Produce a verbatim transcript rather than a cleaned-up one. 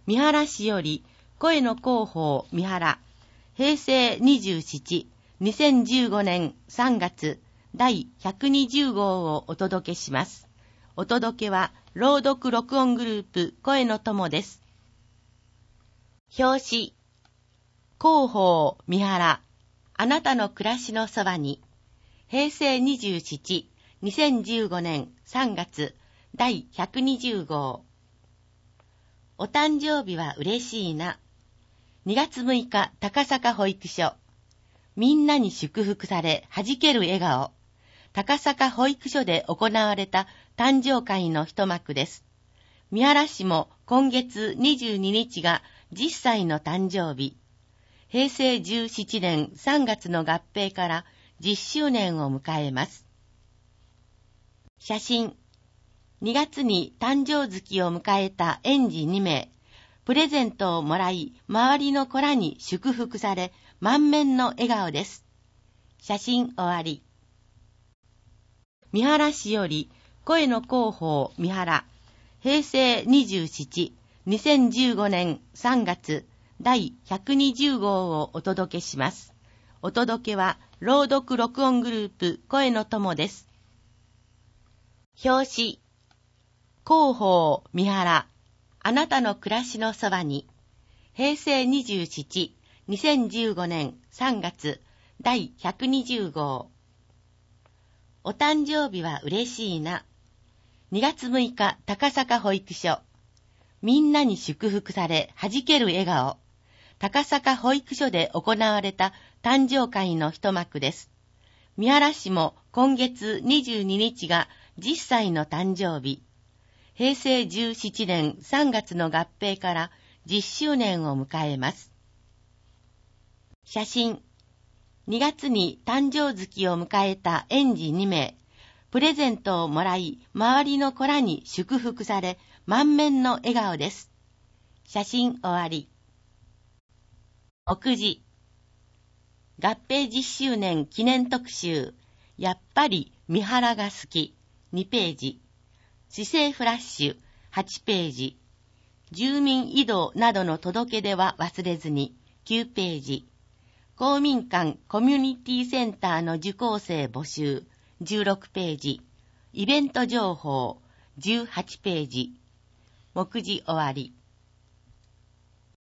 三原市より声の広報三原、へいせいにじゅうなな、にせんじゅうごねんさんがつだいひゃくにじゅう号をお届けします。お届けは朗読録音グループ声の友です。表紙、広報三原、あなたの暮らしのそばに、へいせいにじゅうなな、にせんじゅうごねんさんがつだいひゃくにじゅう号。お誕生日は嬉しいな。にがつむいか高坂保育所。みんなに祝福され弾ける笑顔。高坂保育所で行われた誕生会の一幕です。三原市も今月にじゅうににちがじゅっさいの誕生日。へいせいじゅうななねんさんがつの合併からじゅっしゅうねんを迎えます。写真。にがつに誕生月を迎えた園児にめい。プレゼントをもらい、周りの子らに祝福され、満面の笑顔です。写真終わり。三原市より声の広報三原、へいせいにじゅうなな、にせんじゅうごねんさんがつだいひゃくにじゅう号をお届けします。お届けは朗読録音グループ声の友です。表紙、広報三原、あなたの暮らしのそばに、へいせいにじゅうなな、にせんじゅうごねんさんがつだいひゃくにじゅう号。お誕生日は嬉しいな。にがつむいか高坂保育所。みんなに祝福され弾ける笑顔。高坂保育所で行われた誕生会の一幕です。三原市も今月にじゅうににちがじゅっさいの誕生日。へいせいじゅうななねんさんがつの合併からじゅっしゅうねんを迎えます。写真。にがつに誕生月を迎えた園児にめい。プレゼントをもらい、周りの子らに祝福され、満面の笑顔です。写真終わり。目次。合併じゅっしゅうねん記念特集。やっぱり三原が好き。にページ。市政フラッシュ。はちページ。住民移動などの届け出は忘れずに。きゅうページ。公民館コミュニティセンターの受講生募集。じゅうろくページ。イベント情報。じゅうはちページ。目次終わり。